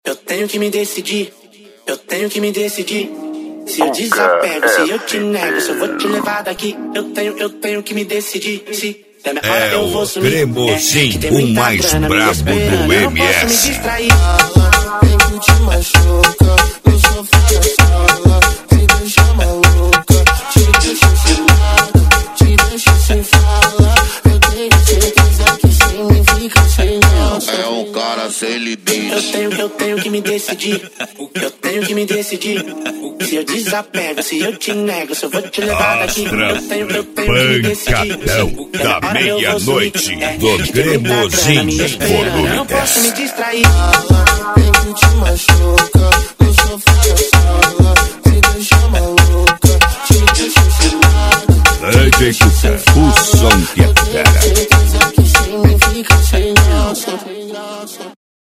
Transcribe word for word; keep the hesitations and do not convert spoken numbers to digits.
eu tenho que me decidir, eu tenho que me decidir. Se eu desapego, se eu te nego, se eu vou te levar daqui, eu tenho, eu tenho que me decidir. Se der minha hora, É eu vou o sumir. Cremosinho, É, o mais brabo do M S. Eu não posso me distrair. Vem que te machuca, no sofá da sala, te deixa maluca, te deixa cilada, te deixa sem fala. Eu tenho certeza que sem mim fica sem graça. É um cara sem libido. Eu tenho, eu tenho que me decidir, eu tenho que me decidir. Se eu desapego, se eu te nego, se eu vou te levar daqui, eu tenho, eu tenho que me decidir. Pancadão da meia-noite do Cremosinho Eu não posso me distrair. Vem que te machuca, no sofá da sala, te deixa maluca, te deixa cilada. Executa o som que é fera.